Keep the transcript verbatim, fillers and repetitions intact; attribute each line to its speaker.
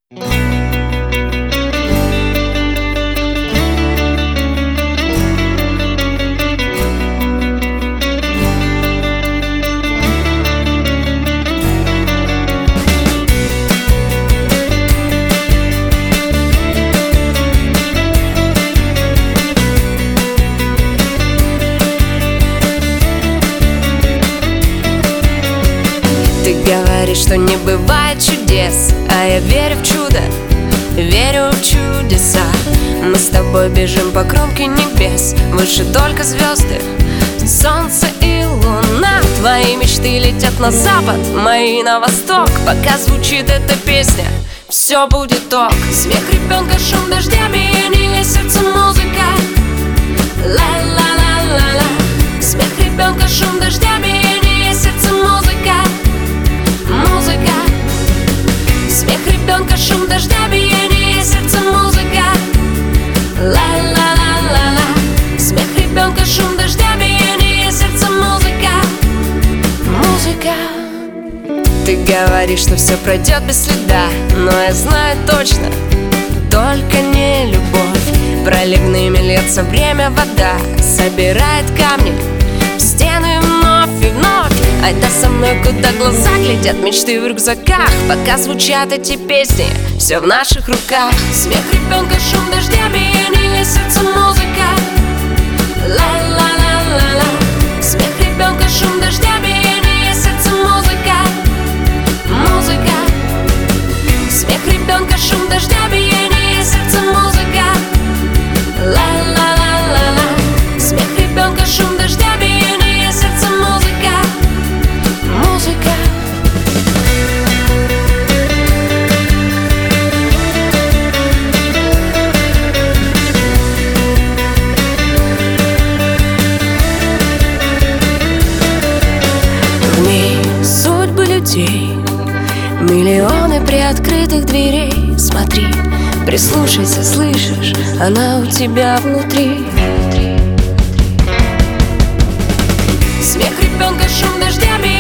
Speaker 1: Ты говоришь, что не бывает чудес, а я верю в чудо, верю в чудеса. Мы с тобой бежим по кромке небес, выше только звезды, солнце и луна. Твои мечты летят на запад, мои на восток. Пока звучит эта песня, все будет ок. Смех ребенка, шум дождя, биение сердца, музыка. Ла-ла-ла-ла-ла. Смех ребенка, шум дождя, биение сердца, музыка. Музыка. Смех ребенка, шум дождя, биение сердца, музыка. Ла-ла-ла-ла-ла. Смех ребенка, шум дождя, биение сердца, музыка. Музыка. Ты говоришь, что все пройдет без следа, но я знаю точно, только не любовь. Проливными льется время, вода собирает камни в стены вновь и вновь. Айда со мной, куда глаза глядят, мечты в рюкзаках. Пока звучат эти песни, все в наших руках. Смех ребенка, шум дождя, биение сердца, музыка. Ла-ла-ла-ла-ла. Смех ребенка, шум дождя, биение сердца, музыка. Музыка. Смех ребенка, шум дождя, биение сердца, музыка. Ла-ла-ла-ла-ла. Смех ребенка, шум дождя, биение сердца, музыка. Музыка. В ней судьбы людей, миллионы приоткрытых дверей. Смотри, прислушайся, слышишь, она у тебя внутри. Смех ребенка, шум дождя,